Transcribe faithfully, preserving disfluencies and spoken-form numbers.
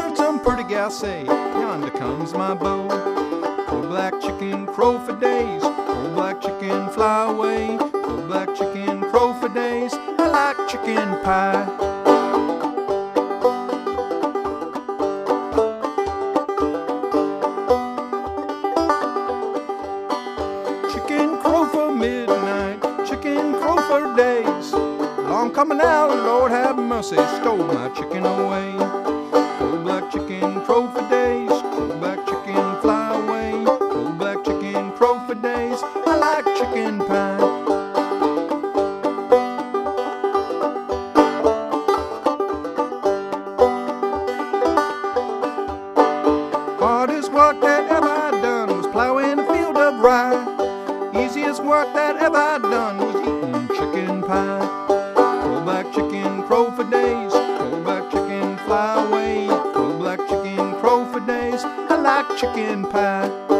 heard some pretty gal say, yonder comes my beau. Poor black chicken crow for days, poor black chicken fly away. Poor black chicken crow for days, I like chicken pie. Chicken crow for midnight, chicken crow for days. Long coming out, Lord have mercy, stole my chicken away. Poor black chicken crow for days, poor black chicken fly away. Poor black chicken crow for days, I like chicken pie. Hardest work that ever I done was plowing a field of rye. Easiest work that ever I done was eating chicken pie. Poor black chicken crow for days, poor black chicken fly away. Poor black chicken crow for days, I like chicken pie.